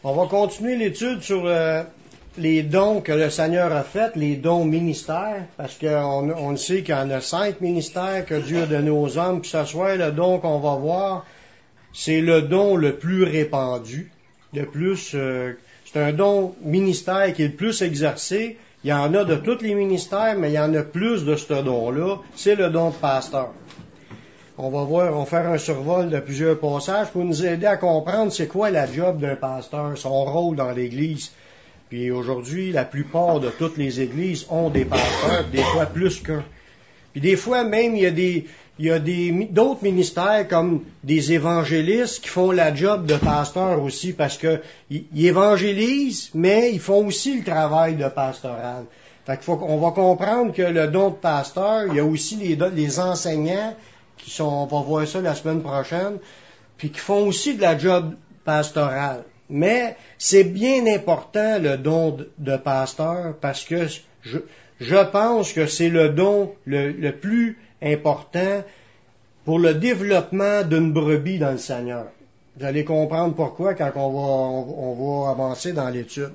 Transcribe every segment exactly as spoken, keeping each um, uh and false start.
On va continuer l'étude sur euh, les dons que le Seigneur a faits, les dons ministères, parce qu'on on le sait qu'il y en a cinq ministères que Dieu a donnés aux hommes, puis ce soir, le don qu'on va voir, c'est le don le plus répandu, le plus, euh, c'est un don ministère qui est le plus exercé. Il y en a de tous les ministères, mais il y en a plus de ce don-là, c'est le don de pasteur. On va voir, on va faire un survol de plusieurs passages pour nous aider à comprendre c'est quoi la job d'un pasteur, son rôle dans l'Église. Puis aujourd'hui, la plupart de toutes les églises ont des pasteurs, des fois plus qu'un. Puis des fois même, il y a des, il y a des, d'autres ministères comme des évangélistes qui font la job de pasteur aussi parce que ils, ils évangélisent, mais ils font aussi le travail de pastoral. Fait qu'il faut qu'on va comprendre que le don de pasteur, il y a aussi les, les enseignants qui sont, on va voir ça la semaine prochaine, puis qui font aussi de la job pastorale. Mais c'est bien important le don de, de pasteur parce que je, je pense que c'est le don le, le plus important pour le développement d'une brebis dans le Seigneur. Vous allez comprendre pourquoi quand on va, on, on va avancer dans l'étude.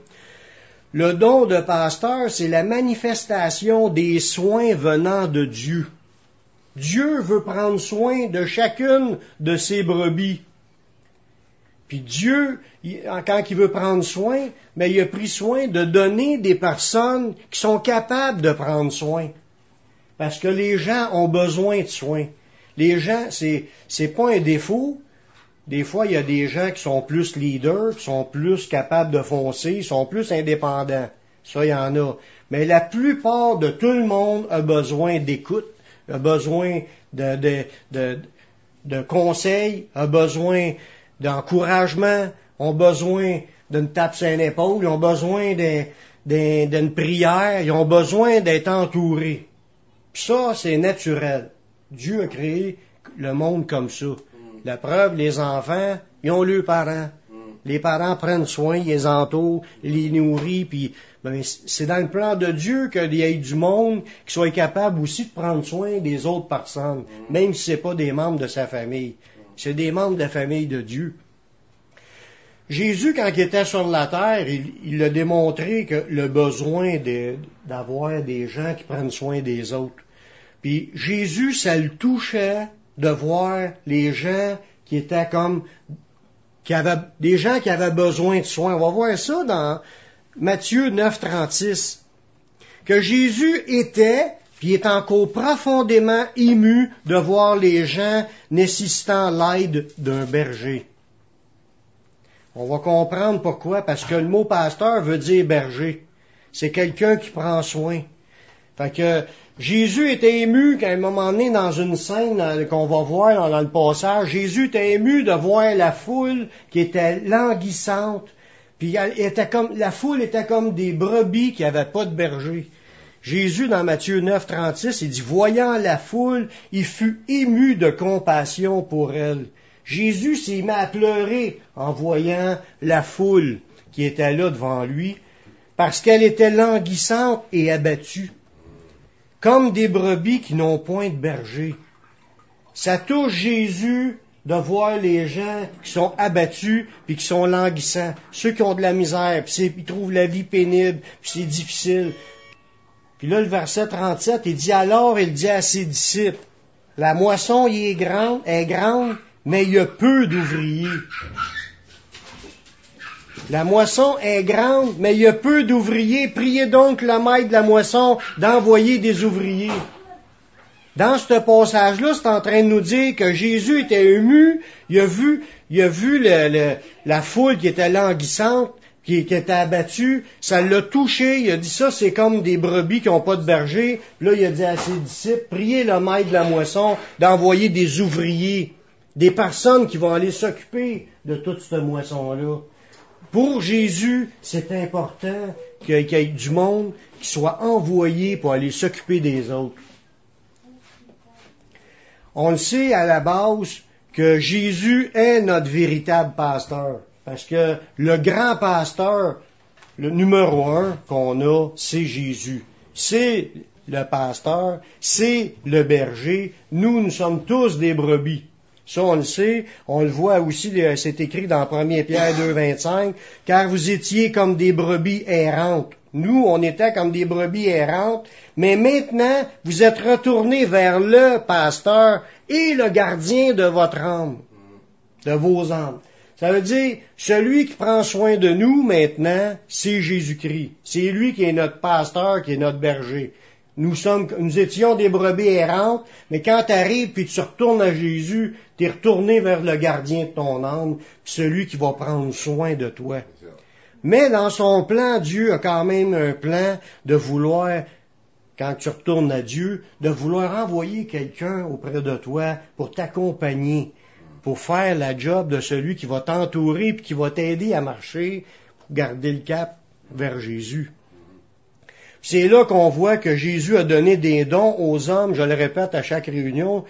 Le don de pasteur, c'est la manifestation des soins venant de Dieu. Dieu veut prendre soin de chacune de ses brebis. Puis Dieu, quand il veut prendre soin, mais il a pris soin de donner des personnes qui sont capables de prendre soin. Parce que les gens ont besoin de soins. Les gens, c'est, c'est pas un défaut. Des fois, il y a des gens qui sont plus leaders, qui sont plus capables de foncer, sont plus indépendants. Ça, il y en a. Mais la plupart de tout le monde a besoin d'écoute, a besoin de, de, de, de conseils, a besoin d'encouragement, ont besoin d'une tape sur l'épaule, ils ont besoin d'un, d'un, d'une prière, ils ont besoin d'être entourés. Puis ça, c'est naturel. Dieu a créé le monde comme ça. La preuve, les enfants, ils ont leurs parents. Les parents prennent soin, ils les entourent, ils les nourrissent, puis ben, c'est dans le plan de Dieu qu'il y ait du monde qui soit capable aussi de prendre soin des autres personnes, même si ce n'est pas des membres de sa famille. C'est des membres de la famille de Dieu. Jésus, quand il était sur la terre, il, il a démontré que le besoin de, d'avoir des gens qui prennent soin des autres. Puis Jésus, ça le touchait de voir les gens qui étaient comme, qui avaient, des gens qui avaient besoin de soins. On va voir ça dans Matthieu neuf, trente-six. Que Jésus était, puis est encore profondément ému de voir les gens nécessitant l'aide d'un berger. On va comprendre pourquoi, parce que le mot pasteur veut dire berger. C'est quelqu'un qui prend soin. Fait que Jésus était ému qu'à un moment donné, dans une scène qu'on va voir dans le passage, Jésus était ému de voir la foule qui était languissante. Puis elle était comme, la foule était comme des brebis qui n'avaient pas de berger. Jésus, dans Matthieu neuf, trente-six, il dit, voyant la foule, il fut ému de compassion pour elle. Jésus s'est mis à pleurer en voyant la foule qui était là devant lui, parce qu'elle était languissante et abattue, comme des brebis qui n'ont point de berger. Ça touche Jésus de voir les gens qui sont abattus puis qui sont languissants, ceux qui ont de la misère, puis ils trouvent la vie pénible, puis c'est difficile. Puis là, le verset trente-sept, il dit, alors il dit à ses disciples, la moisson y est grande, est grande, mais il y a peu d'ouvriers. La moisson est grande, mais il y a peu d'ouvriers. Priez donc le maître de la moisson d'envoyer des ouvriers. Dans ce passage-là, c'est en train de nous dire que Jésus était ému, il a vu, il a vu le, le, la foule qui était languissante, qui, qui était abattue, ça l'a touché, il a dit ça, c'est comme des brebis qui n'ont pas de berger. Là, il a dit à ses disciples, priez le maître de la moisson d'envoyer des ouvriers, des personnes qui vont aller s'occuper de toute cette moisson-là. Pour Jésus, c'est important qu'il y ait du monde qui soit envoyé pour aller s'occuper des autres. On le sait à la base que Jésus est notre véritable pasteur. Parce que le grand pasteur, le numéro un qu'on a, c'est Jésus. C'est le pasteur, c'est le berger. Nous, nous sommes tous des brebis. Ça, on le sait. On le voit aussi, c'est écrit dans premier Pierre deux, vingt-cinq, « Car vous étiez comme des brebis errantes. » Nous, on était comme des brebis errantes, mais maintenant, vous êtes retournés vers le pasteur et le gardien de votre âme, de vos âmes. Ça veut dire, celui qui prend soin de nous maintenant, c'est Jésus-Christ. C'est lui qui est notre pasteur, qui est notre berger. Nous sommes, nous étions des brebis errantes, mais quand tu arrives puis tu retournes à Jésus, tu es retourné vers le gardien de ton âme, celui qui va prendre soin de toi. Mais dans son plan, Dieu a quand même un plan de vouloir, quand tu retournes à Dieu, de vouloir envoyer quelqu'un auprès de toi pour t'accompagner, pour faire la job de celui qui va t'entourer puis qui va t'aider à marcher, pour garder le cap vers Jésus. C'est là qu'on voit que Jésus a donné des dons aux hommes, je le répète à chaque réunion.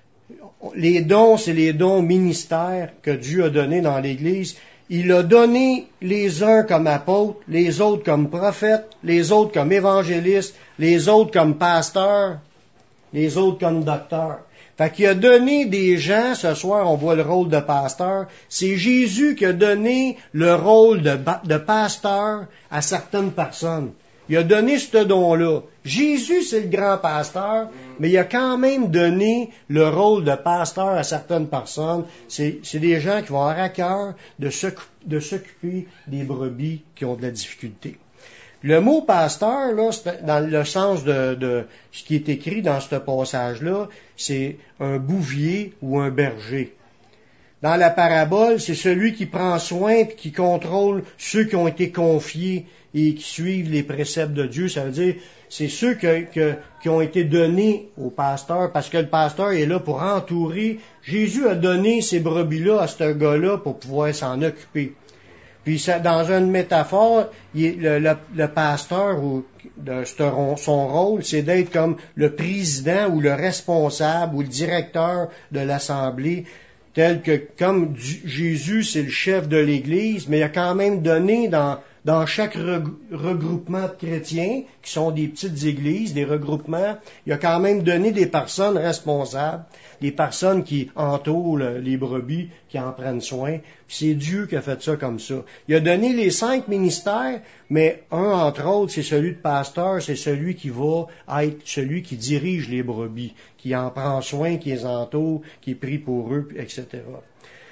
Les dons, c'est les dons ministères que Dieu a donnés dans l'Église. Il a donné les uns comme apôtres, les autres comme prophètes, les autres comme évangélistes, les autres comme pasteurs, les autres comme docteurs. Fait qu'il a donné des gens, ce soir on voit le rôle de pasteur, c'est Jésus qui a donné le rôle de, de pasteur à certaines personnes. Il a donné ce don-là. Jésus, c'est le grand pasteur, mais il a quand même donné le rôle de pasteur à certaines personnes. C'est, c'est des gens qui vont avoir à cœur de, de s'occuper des brebis qui ont de la difficulté. Le mot pasteur, là, c'est dans le sens de, de ce qui est écrit dans ce passage-là, c'est un bouvier ou un berger. Dans la parabole, c'est celui qui prend soin et qui contrôle ceux qui ont été confiés et qui suivent les préceptes de Dieu. Ça veut dire, c'est ceux que, que, qui ont été donnés au pasteur, parce que le pasteur est là pour entourer. Jésus a donné ces brebis-là à ce gars-là pour pouvoir s'en occuper. Puis ça, dans une métaphore, il, le, le, le pasteur, ou de, son rôle, c'est d'être comme le président ou le responsable ou le directeur de l'assemblée, tel que comme du, Jésus, c'est le chef de l'Église, mais il a quand même donné dans Dans chaque regroupement de chrétiens, qui sont des petites églises, des regroupements, il a quand même donné des personnes responsables, des personnes qui entourent les brebis, qui en prennent soin. Puis c'est Dieu qui a fait ça comme ça. Il a donné les cinq ministères, mais un, entre autres, c'est celui de pasteur, c'est celui qui va être celui qui dirige les brebis, qui en prend soin, qui les entoure, qui prie pour eux, et cetera.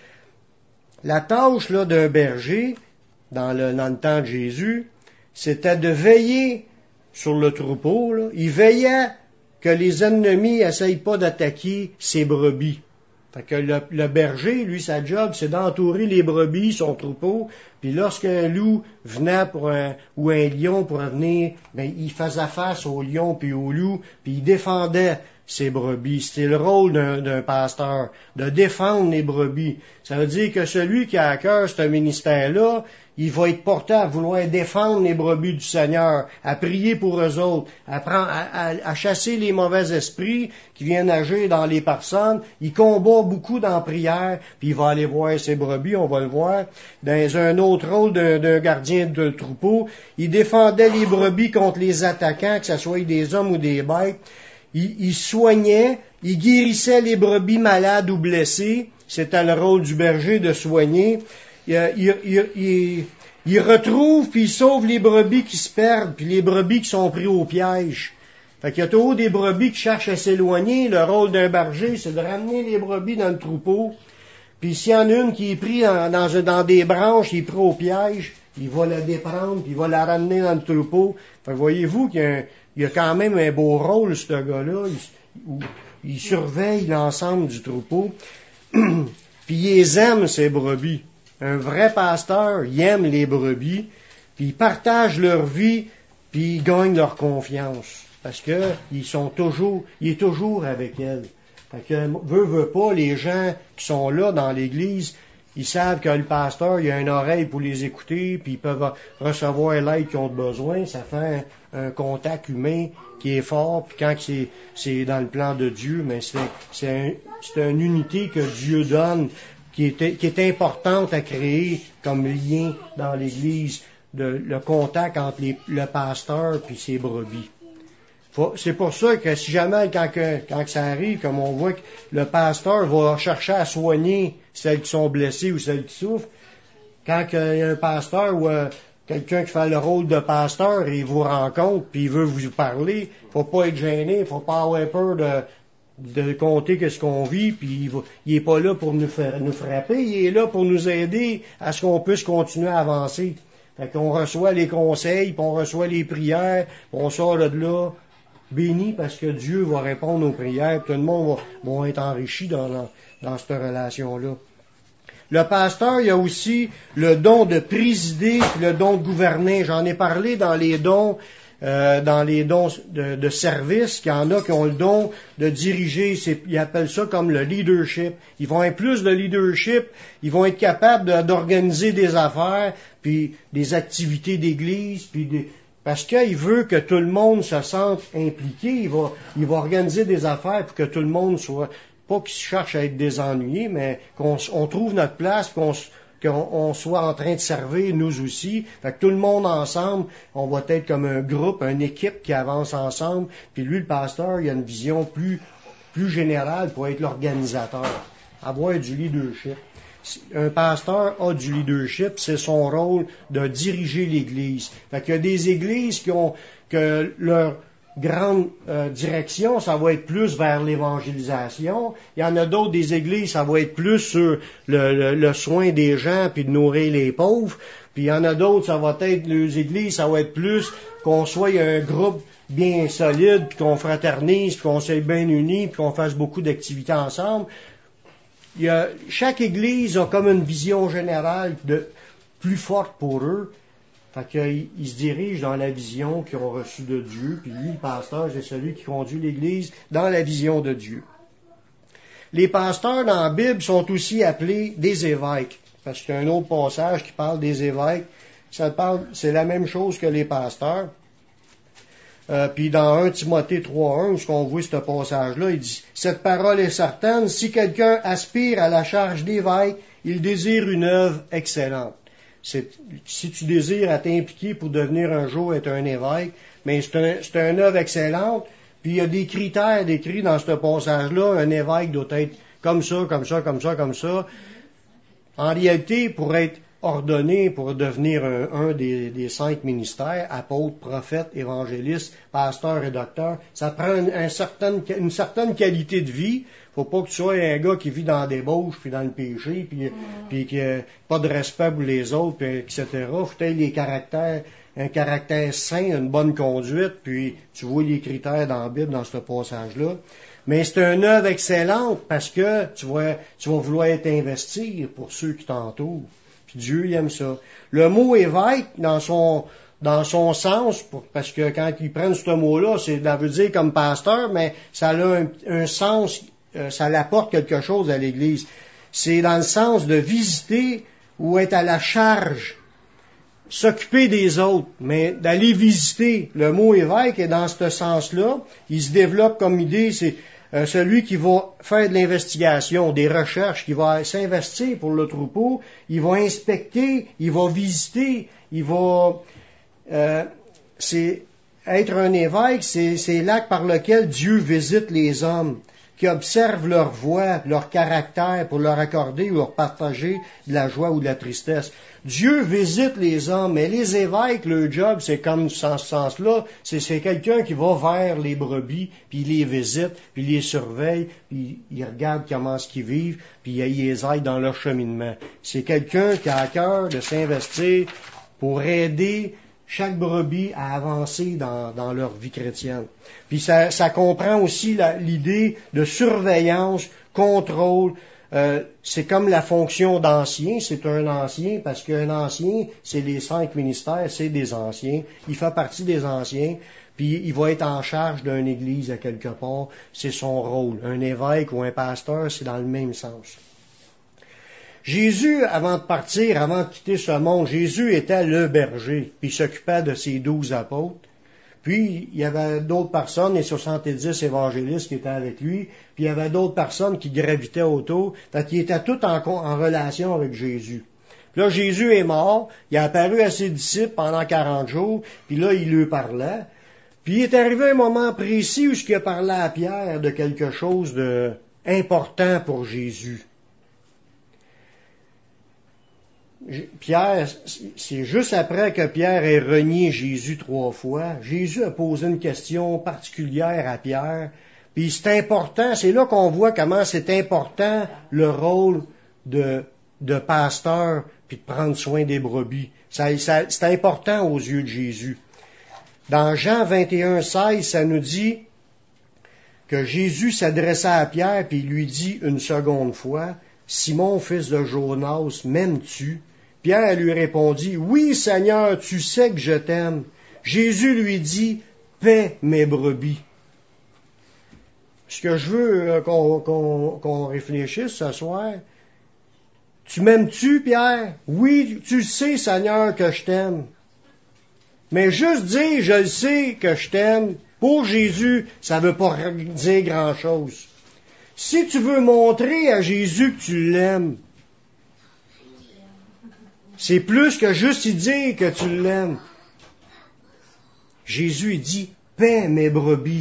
La tâche là d'un berger, Dans le, dans le temps de Jésus, c'était de veiller sur le troupeau. Là. Il veillait que les ennemis n'essayent pas d'attaquer ses brebis. Fait que le, le berger, lui, sa job, c'est d'entourer les brebis, son troupeau, puis lorsqu'un loup venait pour un, ou un lion pour venir, ben, il faisait face au lion puis au loup, puis il défendait ses brebis. C'était le rôle d'un, d'un pasteur, de défendre les brebis. Ça veut dire que celui qui a à cœur ce ministère-là, il va être porté à vouloir défendre les brebis du Seigneur, à prier pour eux autres, à, prendre, à, à, à chasser les mauvais esprits qui viennent agir dans les personnes. Il combat beaucoup dans la prière, puis il va aller voir ses brebis, on va le voir. Dans un autre rôle d'un, d'un gardien de troupeau, il défendait les brebis contre les attaquants, que ce soit des hommes ou des bêtes. Il, il soignait, il guérissait les brebis malades ou blessées. C'était le rôle du berger de soigner. Il, il, il, il, il retrouve puis il sauve les brebis qui se perdent, puis les brebis qui sont pris au piège. Fait qu'il y a toujours des brebis qui cherchent à s'éloigner. Le rôle d'un berger, c'est de ramener les brebis dans le troupeau. Puis s'il y en a une qui est prise dans, dans, dans des branches, qui est pris au piège, il va la déprendre, puis il va la ramener dans le troupeau. Fait que voyez-vous qu'il y a, un, il y a quand même un beau rôle, ce gars-là. Il, il surveille l'ensemble du troupeau. Puis il les aime, ces brebis. Un vrai pasteur, il aime les brebis, puis il partage leur vie, puis il gagne leur confiance. Parce que ils sont toujours, il est toujours avec elles. Fait que, veut, veut pas, les gens qui sont là dans l'église, ils savent que le pasteur, il a une oreille pour les écouter, puis ils peuvent recevoir l'aide qu'ils ont besoin. Ça fait un, un contact humain qui est fort, puis quand c'est, c'est dans le plan de Dieu, mais c'est, c'est, un, c'est une unité que Dieu donne, qui est, qui est importante à créer comme lien dans l'Église, de, le contact entre les, le pasteur et ses brebis. Il Faut, c'est pour ça que si jamais, quand, que, quand que ça arrive, comme on voit que le pasteur va chercher à soigner celles qui sont blessées ou celles qui souffrent, quand il y a un pasteur ou euh, quelqu'un qui fait le rôle de pasteur, il vous rencontre puis il veut vous parler, faut pas être gêné, faut pas avoir peur de, de compter qu'est-ce qu'on vit, puis il, va, il est pas là pour nous, faire, nous frapper, il est là pour nous aider à ce qu'on puisse continuer à avancer. Fait qu'on reçoit les conseils, puis on reçoit les prières, puis on sort de là béni parce que Dieu va répondre aux prières, puis tout le monde va, va être enrichi dans, dans, dans cette relation-là. Le pasteur, il y a aussi le don de présider, puis le don de gouverner. J'en ai parlé dans les dons, euh, dans les dons de, de service, qu'il y en a qui ont le don de diriger. C'est, ils appellent ça comme le leadership. Ils vont être plus de leadership, ils vont être capables de, d'organiser des affaires, puis des activités d'église, puis des, parce qu'il veut que tout le monde se sente impliqué. Il va, il va organiser des affaires pour que tout le monde soit, pas qu'il cherche à être désennuyé, mais qu'on on trouve notre place, qu'on, qu'on on soit en train de servir nous aussi. Fait que tout le monde ensemble, on va être comme un groupe, une équipe qui avance ensemble. Puis lui, le pasteur, il a une vision plus, plus générale pour être l'organisateur, avoir du leadership. Un pasteur a du leadership, c'est son rôle de diriger l'Église. Fait qu'il y a des églises qui ont que leur grande euh, direction, ça va être plus vers l'évangélisation. Il y en a d'autres des églises, ça va être plus sur le, le, le soin des gens puis de nourrir les pauvres. Puis il y en a d'autres, ça va être les églises, ça va être plus qu'on soit un groupe bien solide, puis qu'on fraternise, puis qu'on soit bien unis, puis qu'on fasse beaucoup d'activités ensemble. Il y a, chaque église a comme une vision générale de, plus forte pour eux. Fait qu'ils ils se dirigent dans la vision qu'ils ont reçue de Dieu. Puis lui, le pasteur, c'est celui qui conduit l'église dans la vision de Dieu. Les pasteurs dans la Bible sont aussi appelés des évêques. Parce qu'il y a un autre passage qui parle des évêques. Ça parle, c'est la même chose que les pasteurs. Euh, puis dans un Timothée trois un, où on voit ce passage-là, il dit « Cette parole est certaine, si quelqu'un aspire à la charge d'évêque, il désire une œuvre excellente. » C'est, si tu désires à t'impliquer pour devenir un jour être un évêque, mais c'est, un, c'est une œuvre excellente, puis il y a des critères décrits dans ce passage-là. Un évêque doit être comme ça, comme ça, comme ça, comme ça. En réalité, pour être ordonné pour devenir un, un des, des cinq ministères, apôtre, prophète, évangéliste, pasteur et docteur, ça prend une, un certain, une certaine qualité de vie. Faut pas que tu sois un gars qui vit dans la débauche, puis dans le péché, puis, puis qui n'a pas de respect pour les autres, puis, et cetera. Faut être les caractères, un caractère sain, une bonne conduite, puis tu vois les critères dans la Bible, dans ce passage-là. Mais c'est une œuvre excellente parce que tu vas, tu vas vouloir t'investir pour ceux qui t'entourent. Puis Dieu, il aime ça. Le mot évêque, dans son, dans son sens, pour, parce que quand ils prennent ce mot-là, c'est, ça veut dire comme pasteur, mais ça a un, un sens, euh, ça apporte quelque chose à l'Église. C'est dans le sens de visiter ou être à la charge, s'occuper des autres, mais d'aller visiter. Le mot évêque est dans ce sens-là. Il se développe comme idée, c'est Euh, celui qui va faire de l'investigation, des recherches, qui va s'investir pour le troupeau, il va inspecter, il va visiter, il va... Euh, c'est être un évêque, c'est, c'est l'acte par lequel Dieu visite les hommes, qui observe leur voix, leur caractère, pour leur accorder ou leur partager de la joie ou de la tristesse. Dieu visite les hommes, mais les évêques, leur job, c'est comme dans ce sens-là, c'est, c'est quelqu'un qui va vers les brebis, puis il les visite, puis il les surveille, puis il regarde comment est-ce qu'ils vivent, puis il les aide dans leur cheminement. C'est quelqu'un qui a à cœur de s'investir pour aider chaque brebis à avancer dans, dans leur vie chrétienne. Puis ça, ça comprend aussi la, l'idée de surveillance, contrôle. Euh, c'est comme la fonction d'ancien, c'est un ancien, parce qu'un ancien, c'est les cinq ministères, c'est des anciens. Il fait partie des anciens, puis il va être en charge d'une église à quelque part. C'est son rôle. Un évêque ou un pasteur, c'est dans le même sens. Jésus, avant de partir, avant de quitter ce monde, Jésus était le berger, puis il s'occupait de ses douze apôtres. Puis, il y avait d'autres personnes, les soixante-dix évangélistes qui étaient avec lui, puis il y avait d'autres personnes qui gravitaient autour, fait qu'ils étaient tous en, en relation avec Jésus. Puis là, Jésus est mort, il a apparu à ses disciples pendant quarante jours, puis là, il leur parlait. Puis il est arrivé un moment précis où il a parlé à Pierre de quelque chose de important pour Jésus. Pierre, c'est juste après que Pierre ait renié Jésus trois fois, Jésus a posé une question particulière à Pierre, puis c'est important, c'est là qu'on voit comment c'est important le rôle de, de pasteur, puis de prendre soin des brebis. Ça, ça, c'est important aux yeux de Jésus. Dans Jean vingt et un, seize, ça nous dit que Jésus s'adressa à Pierre, puis il lui dit une seconde fois, « Simon, fils de Jonas, m'aimes-tu? » Pierre lui répondit, « Oui, Seigneur, tu sais que je t'aime. » Jésus lui dit, « Paie mes brebis. » Ce que je veux qu'on, qu'on, qu'on réfléchisse ce soir, tu m'aimes-tu, Pierre? Oui, tu sais, Seigneur, que je t'aime. Mais juste dire, je le sais que je t'aime, pour Jésus, ça ne veut pas dire grand-chose. Si tu veux montrer à Jésus que tu l'aimes, c'est plus que juste y dire que tu l'aimes. Jésus dit, paie mes brebis.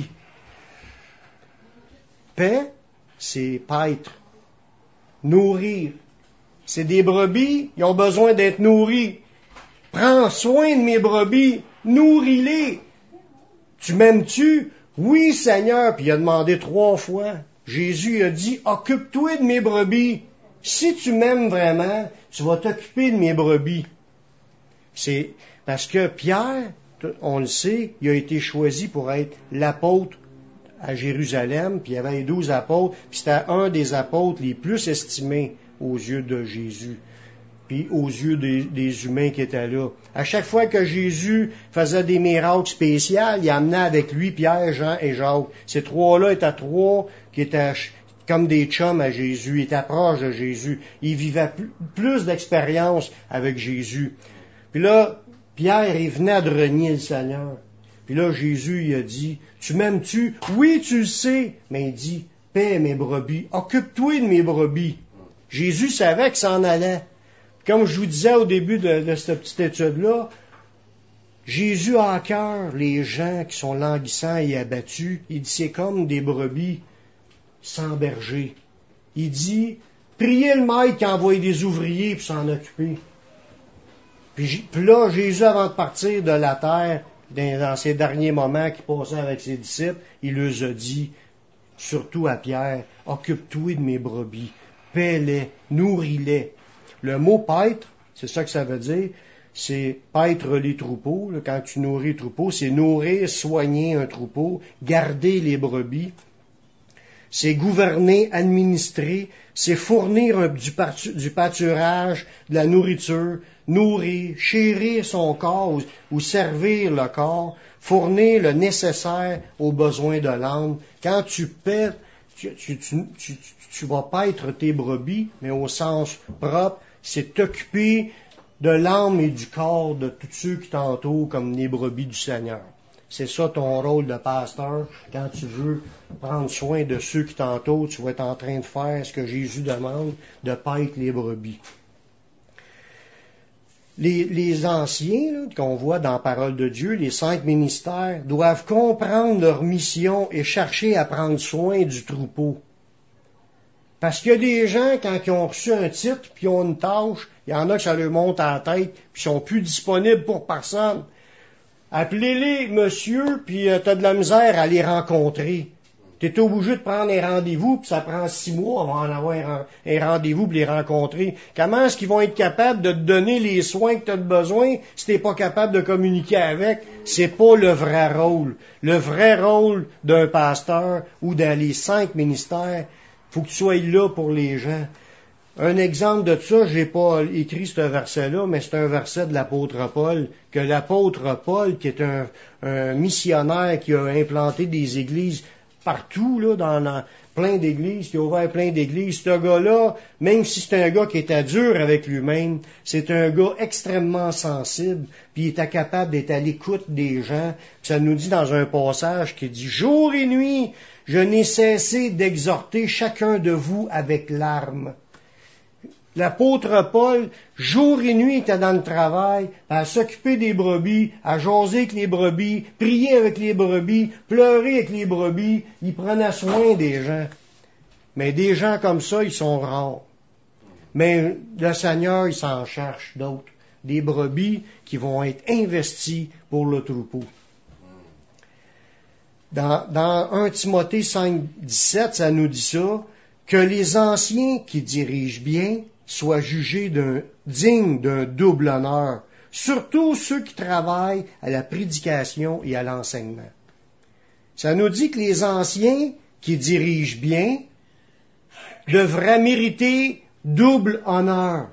Paie, c'est paître, nourrir. C'est des brebis, ils ont besoin d'être nourris. Prends soin de mes brebis, nourris-les. Tu m'aimes-tu? Oui, Seigneur. Puis il a demandé trois fois. Jésus a dit, occupe-toi de mes brebis. Si tu m'aimes vraiment, tu vas t'occuper de mes brebis. C'est parce que Pierre, on le sait, il a été choisi pour être l'apôtre à Jérusalem, puis il y avait les douze apôtres, puis c'était un des apôtres les plus estimés aux yeux de Jésus, puis aux yeux des, des humains qui étaient là. À chaque fois que Jésus faisait des miracles spéciaux, il amenait avec lui Pierre, Jean et Jacques. Ces trois-là étaient trois qui étaient comme des chums à Jésus, ils étaient proches de Jésus. Ils vivaient plus, plus d'expérience avec Jésus. Puis là, Pierre, il venait de renier le Seigneur. Puis là, Jésus, il a dit, « Tu m'aimes-tu? » « Oui, tu le sais. » Mais il dit, « Paie mes brebis. Occupe-toi de mes brebis. » Jésus savait qu'il s'en allait. Comme je vous disais au début de, de cette petite étude-là, Jésus a à cœur les gens qui sont languissants et abattus. Il dit, c'est comme des brebis sans berger. Il dit, priez le maître qui envoie des ouvriers pour s'en occuper. Puis, puis là, Jésus, avant de partir de la terre, dans, dans ses derniers moments qu'il passait avec ses disciples, il leur a dit, surtout à Pierre, occupe-toi de mes brebis, paie-les, nourris-les. Le mot paître, c'est ça que ça veut dire, c'est paître les troupeaux. Là, quand tu nourris les troupeaux, c'est nourrir, soigner un troupeau, garder les brebis. C'est gouverner, administrer, c'est fournir un, du, du pâturage, de la nourriture, nourrir, chérir son corps ou, ou servir le corps, fournir le nécessaire aux besoins de l'âme. Quand tu paies, tu, tu, tu, tu, tu vas paître tes brebis, mais au sens propre, c'est t'occuper de l'âme et du corps de tous ceux qui t'entourent comme les brebis du Seigneur. C'est ça ton rôle de pasteur. Quand tu veux prendre soin de ceux qui t'entourent, tu vas être en train de faire ce que Jésus demande, de paître les brebis. Les, les anciens, là, qu'on voit dans la parole de Dieu, les cinq ministères, doivent comprendre leur mission et chercher à prendre soin du troupeau. Parce qu'il y a des gens, quand ils ont reçu un titre, puis ils ont une tâche, il y en a que ça leur monte à la tête, puis ils sont plus disponibles pour personne. Appelez-les, monsieur, puis euh, t'as de la misère à les rencontrer. T'es obligé de prendre un rendez-vous, puis ça prend six mois avant d'en avoir un, un rendez-vous pour les rencontrer. Comment est-ce qu'ils vont être capables de te donner les soins que t'as besoin si t'es pas capable de communiquer avec? C'est pas le vrai rôle. Le vrai rôle d'un pasteur ou dans les cinq ministères, faut que tu sois là pour les gens. Un exemple de ça, j'ai pas écrit ce verset-là, mais c'est un verset de l'apôtre Paul, que l'apôtre Paul, qui est un, un missionnaire qui a implanté des églises partout, là, dans, dans plein d'églises, qui a ouvert plein d'églises, ce gars-là, même si c'est un gars qui était dur avec lui-même, c'est un gars extrêmement sensible, puis il était capable d'être à l'écoute des gens. Puis ça nous dit dans un passage qui dit « Jour et nuit, je n'ai cessé d'exhorter chacun de vous avec larmes. » L'apôtre Paul, jour et nuit, était dans le travail, à s'occuper des brebis, à jaser avec les brebis, prier avec les brebis, pleurer avec les brebis. Il prenait soin des gens. Mais des gens comme ça, ils sont rares. Mais le Seigneur, il s'en cherche d'autres. Des brebis qui vont être investis pour le troupeau. Dans, dans premier Timothée cinq, dix-sept, ça nous dit ça, que les anciens qui dirigent bien soient jugés d'un, dignes d'un double honneur, surtout ceux qui travaillent à la prédication et à l'enseignement. Ça nous dit que les anciens qui dirigent bien devraient mériter double honneur.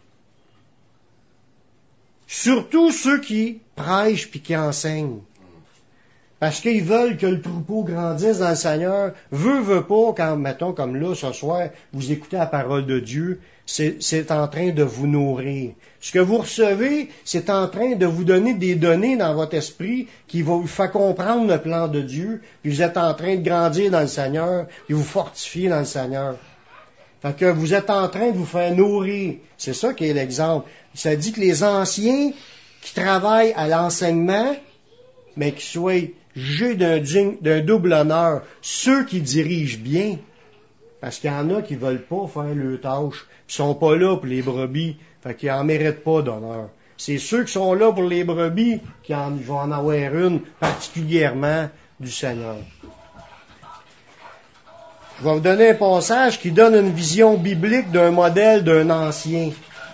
Surtout ceux qui prêchent puis qui enseignent. Parce qu'ils veulent que le troupeau grandisse dans le Seigneur. Veut, veut pas, quand, mettons, comme là, ce soir, vous écoutez la parole de Dieu, c'est, c'est en train de vous nourrir. Ce que vous recevez, c'est en train de vous donner des données dans votre esprit qui vont vous faire comprendre le plan de Dieu, puis vous êtes en train de grandir dans le Seigneur, puis vous fortifier dans le Seigneur. Fait que vous êtes en train de vous faire nourrir. C'est ça qui est l'exemple. Ça dit que les anciens qui travaillent à l'enseignement, mais qui soient jugés d'un, d'un double honneur, ceux qui dirigent bien, parce qu'il y en a qui veulent pas faire leur tâche, qui sont pas là pour les brebis, fait qu'ils en méritent pas d'honneur. C'est ceux qui sont là pour les brebis qui en, vont en avoir une particulièrement du Seigneur. Je vais vous donner un passage qui donne une vision biblique d'un modèle d'un ancien.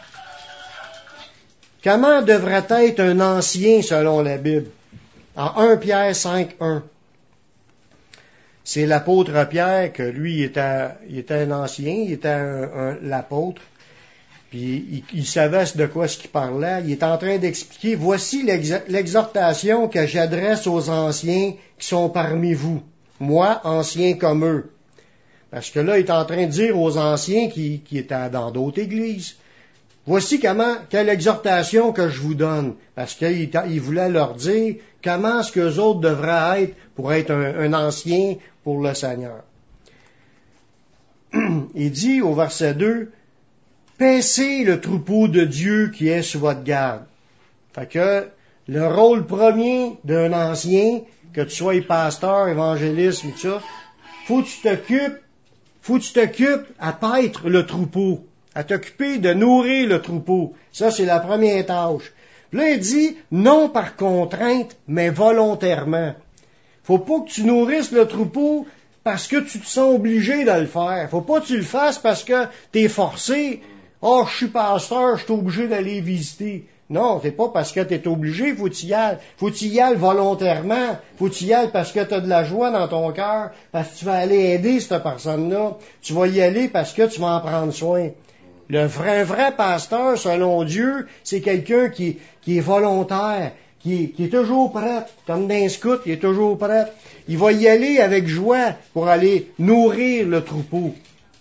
Comment devrait être un ancien selon la Bible? En premier Pierre cinq, un. C'est l'apôtre Pierre, que lui, il était, il était un ancien, il était un, un, l'apôtre, puis il, il savait de quoi ce qu'il parlait. Il est en train d'expliquer, voici l'ex- l'exhortation que j'adresse aux anciens qui sont parmi vous, moi, ancien comme eux. Parce que là, il est en train de dire aux anciens qui, qui étaient dans d'autres églises, voici comment, quelle exhortation que je vous donne. Parce qu'il il voulait leur dire comment est-ce qu'eux autres devraient être pour être un, un ancien pour le Seigneur. Il dit au verset deux, paissez le troupeau de Dieu qui est sous votre garde. Fait que le rôle premier d'un ancien, que tu sois pasteur, évangéliste, tout ça, faut que tu t'occupes, faut que tu t'occupes à paître le troupeau, à t'occuper de nourrir le troupeau. Ça, c'est la première tâche. Puis là, il dit, non par contrainte, mais volontairement. Faut pas que tu nourrisses le troupeau parce que tu te sens obligé de le faire. Faut pas que tu le fasses parce que t'es forcé. Oh, je suis pasteur, je suis obligé d'aller visiter. Non, c'est pas parce que t'es obligé, faut que tu y ailles. Faut que tu y ailles volontairement. Faut que tu y ailles parce que t'as de la joie dans ton cœur, parce que tu vas aller aider cette personne-là. Tu vas y aller parce que tu vas en prendre soin. Le vrai, un vrai pasteur, selon Dieu, c'est quelqu'un qui, qui est volontaire, qui est, qui est toujours prêt. Comme dans un scout, il est toujours prêt. Il va y aller avec joie pour aller nourrir le troupeau.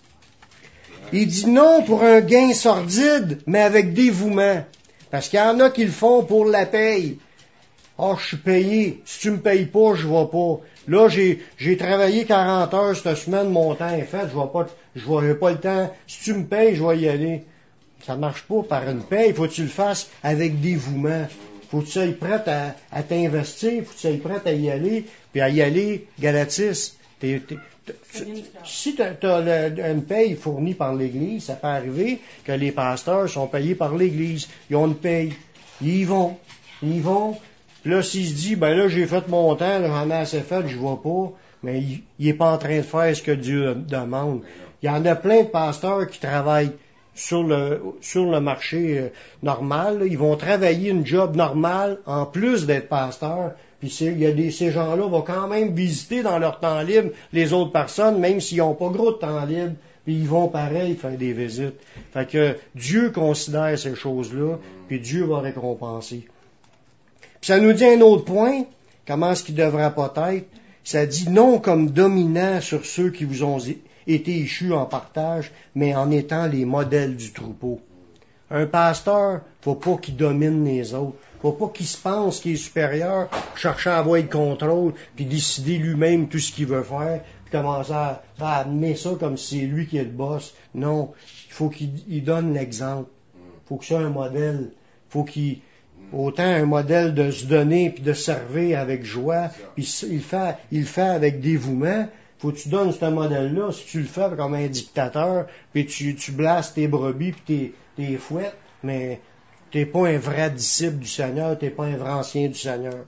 Il dit non pour un gain sordide, mais avec dévouement. Parce qu'il y en a qui le font pour la paye. Oh, je suis payé. Si tu me payes pas, je vais pas. Là, j'ai, j'ai travaillé quarante heures cette semaine, mon temps est fait, je vais pas, je vais pas le temps. Si tu me payes, je vais y aller. Ça marche pas par une paye. Faut que tu le fasses avec dévouement. Faut que tu sois prêt à, à t'investir. Faut que tu sois prêt à y aller. Puis à y aller, Galatis. T'es, t'es, t'es, si tu as une paye fournie par l'Église, ça peut arriver que les pasteurs sont payés par l'Église. Ils ont une paye. Ils y vont. Ils y vont. Là, s'il se dit, ben là, j'ai fait mon temps, là, j'en ai assez fait, je vois pas, mais il, il est pas en train de faire ce que Dieu demande. Il y en a plein de pasteurs qui travaillent sur le, sur le marché euh, normal, là. Ils vont travailler une job normale en plus d'être pasteurs. Puis c'est, il y a des, ces gens-là vont quand même visiter dans leur temps libre les autres personnes, même s'ils n'ont pas gros de temps libre. Puis ils vont pareil faire des visites. Fait que Dieu considère ces choses-là, puis Dieu va récompenser. Puis ça nous dit un autre point, comment est-ce qu'il devrait pas être. Ça dit non comme dominant sur ceux qui vous ont été échus en partage, mais en étant les modèles du troupeau. Un pasteur, faut pas qu'il domine les autres. Faut pas qu'il se pense qu'il est supérieur, cherchant à avoir le contrôle, puis décider lui-même tout ce qu'il veut faire, commencer à, à amener ça comme si c'est lui qui est le boss. Non, il faut qu'il il donne l'exemple. Il faut que ça soit un modèle. Il faut qu'il autant un modèle de se donner puis de servir avec joie, puis il fait, il fait avec dévouement. Faut que tu donnes ce modèle-là. Si tu le fais comme un dictateur, puis tu, tu blastes tes brebis puis tes, tes fouettes, mais t'es pas un vrai disciple du Seigneur, t'es pas un vrai ancien du Seigneur.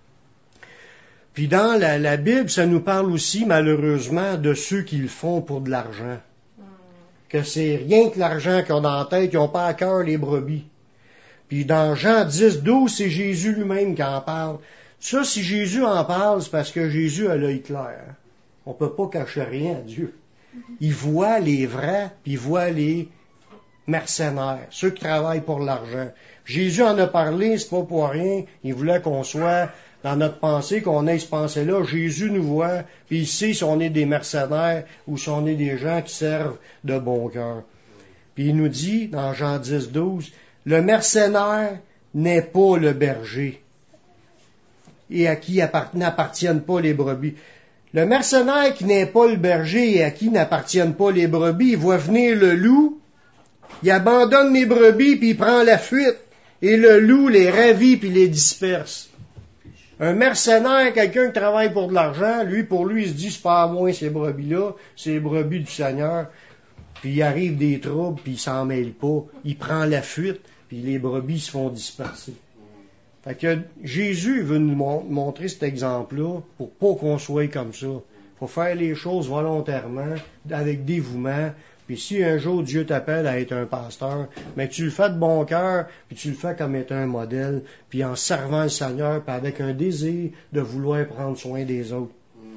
Puis dans la, la Bible, ça nous parle aussi, malheureusement, de ceux qui le font pour de l'argent. Que c'est rien que l'argent qu'ils ont dans la tête, ils n'ont pas à cœur les brebis. Puis dans Jean dix, douze, c'est Jésus lui-même qui en parle. Ça, si Jésus en parle, c'est parce que Jésus a l'œil clair. On ne peut pas cacher rien à Dieu. Il voit les vrais, puis il voit les mercenaires, ceux qui travaillent pour l'argent. Jésus en a parlé, c'est pas pour rien. Il voulait qu'on soit dans notre pensée, qu'on ait ce pensée-là. Jésus nous voit, puis il sait si on est des mercenaires ou si on est des gens qui servent de bon cœur. Puis il nous dit, dans Jean dix, douze, le mercenaire n'est pas le berger et à qui n'appartiennent pas les brebis. Le mercenaire qui n'est pas le berger et à qui n'appartiennent pas les brebis, il voit venir le loup, il abandonne les brebis puis il prend la fuite et le loup les ravit puis les disperse. Un mercenaire, quelqu'un qui travaille pour de l'argent, lui, pour lui, il se dit, c'est pas à moi ces brebis-là, c'est les brebis du Seigneur. Puis il arrive des troubles, puis il s'en mêle pas. Il prend la fuite, puis les brebis se font disperser. Fait que Jésus veut nous montrer cet exemple-là pour pas qu'on soit comme ça. Faut faire les choses volontairement, avec dévouement. Puis si un jour Dieu t'appelle à être un pasteur, mais tu le fais de bon cœur, puis tu le fais comme étant un modèle, puis en servant le Seigneur, puis avec un désir de vouloir prendre soin des autres.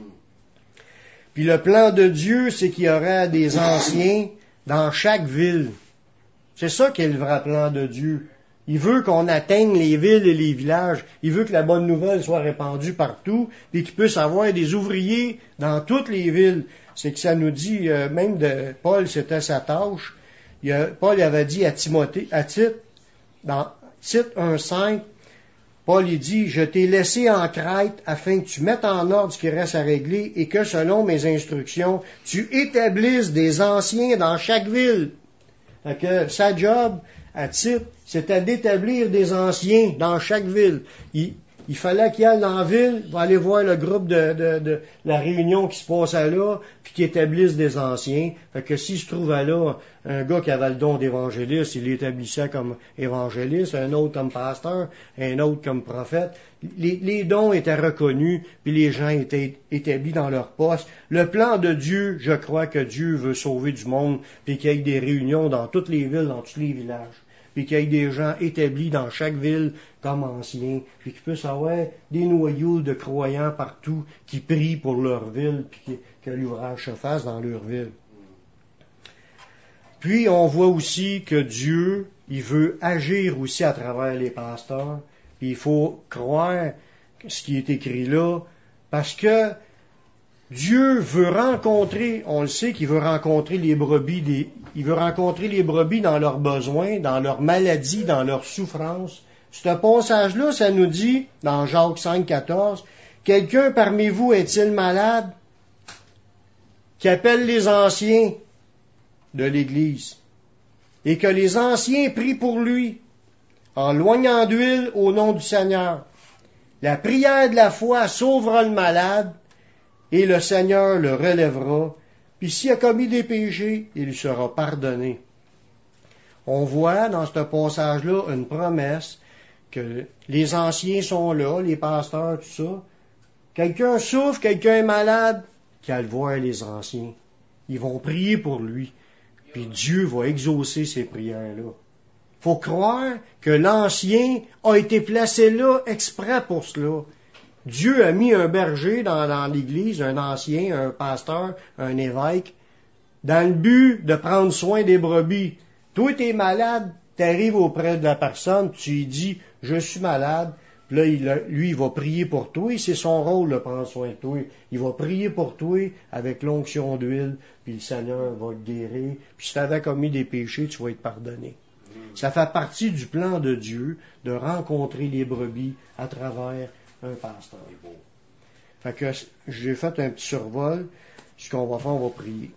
Puis le plan de Dieu, c'est qu'il y aurait des anciens dans chaque ville. C'est ça qui est le vrai plan de Dieu. Il veut qu'on atteigne les villes et les villages. Il veut que la bonne nouvelle soit répandue partout, puis qu'il puisse avoir des ouvriers dans toutes les villes. C'est que ça nous dit, euh, même de Paul, c'était sa tâche. Il a, Paul avait dit à Timothée, à Tite, dans Tite un cinq, Paul il dit, je t'ai laissé en Crète afin que tu mettes en ordre ce qui reste à régler et que selon mes instructions, tu établisses des anciens dans chaque ville. Fait que sa job à Tite, c'était d'établir des anciens dans chaque ville. Il, il fallait qu'il aille dans la ville, il va aller voir le groupe de, de, de la réunion qui se passait là, puis qu'il établisse des anciens. Fait que s'il se trouvait là un gars qui avait le don d'évangéliste, il l'établissait comme évangéliste, un autre comme pasteur, un autre comme prophète. Les, les dons étaient reconnus, puis les gens étaient établis dans leur poste. Le plan de Dieu, je crois que Dieu veut sauver du monde, puis qu'il y ait des réunions dans toutes les villes, dans tous les villages. Puis qu'il y ait des gens établis dans chaque ville comme anciens, puis qu'il puisse avoir des noyaux de croyants partout qui prient pour leur ville, puis que l'ouvrage se fasse dans leur ville. Puis on voit aussi que Dieu, il veut agir aussi à travers les pasteurs, puis il faut croire ce qui est écrit là, parce que Dieu veut rencontrer, on le sait qu'il veut rencontrer les brebis, des, il veut rencontrer les brebis dans leurs besoins, dans leurs maladies, dans leurs souffrances. Ce passage-là, ça nous dit, dans Jacques cinq, quatorze, quelqu'un parmi vous est-il malade? Qui appelle les anciens de l'Église, et que les anciens prient pour lui, en loignant d'huile au nom du Seigneur. La prière de la foi sauvera le malade, et le Seigneur le relèvera, puis s'il a commis des péchés, il lui sera pardonné. On voit dans ce passage-là une promesse que les anciens sont là, les pasteurs, tout ça. Quelqu'un souffre, quelqu'un est malade, qu'il aille voir les anciens. Ils vont prier pour lui, puis Dieu va exaucer ces prières-là. Faut croire que l'ancien a été placé là exprès pour cela. Dieu a mis un berger dans, dans l'Église, un ancien, un pasteur, un évêque, dans le but de prendre soin des brebis. Toi, t'es malade, t'arrives auprès de la personne, tu lui dis, je suis malade, puis là, il, lui, il va prier pour toi, et c'est son rôle de prendre soin de toi. Il va prier pour toi avec l'onction d'huile, puis le Seigneur va te guérir, puis si tu avais commis des péchés, tu vas être pardonné. Ça fait partie du plan de Dieu de rencontrer les brebis à travers un pasteur. Fait que j'ai fait un petit survol. ce qu'on va faire, on va prier.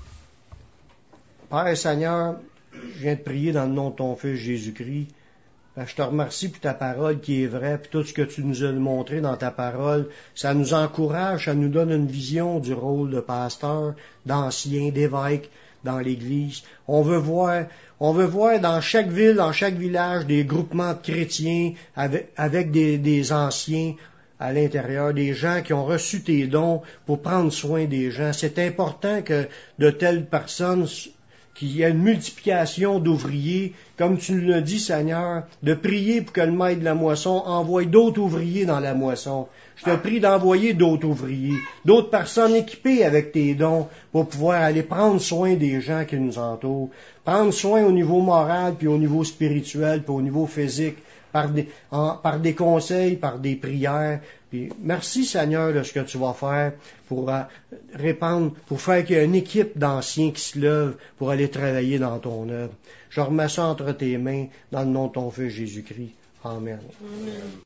Père Seigneur, je viens de prier dans le nom de ton Fils Jésus-Christ. Je te remercie pour ta parole qui est vraie, puis tout ce que tu nous as montré dans ta parole. Ça nous encourage, ça nous donne une vision du rôle de pasteur, d'ancien, d'évêque dans l'Église. On veut voir, on veut voir dans chaque ville, dans chaque village, des groupements de chrétiens avec, avec des, des anciens à l'intérieur, des gens qui ont reçu tes dons pour prendre soin des gens. C'est important que de telles personnes, qu'il y ait une multiplication d'ouvriers, comme tu nous l'as dit, Seigneur, de prier pour que le maître de la moisson envoie d'autres ouvriers dans la moisson. Je te prie d'envoyer d'autres ouvriers, d'autres personnes équipées avec tes dons pour pouvoir aller prendre soin des gens qui nous entourent, prendre soin au niveau moral, puis au niveau spirituel, puis au niveau physique, par des, en, par des conseils, par des prières. Puis merci Seigneur de ce que tu vas faire pour euh, répandre, pour faire qu'il y ait une équipe d'anciens qui se lève pour aller travailler dans ton œuvre. Je remets ça entre tes mains dans le nom de ton Fils Jésus-Christ. Amen. Amen.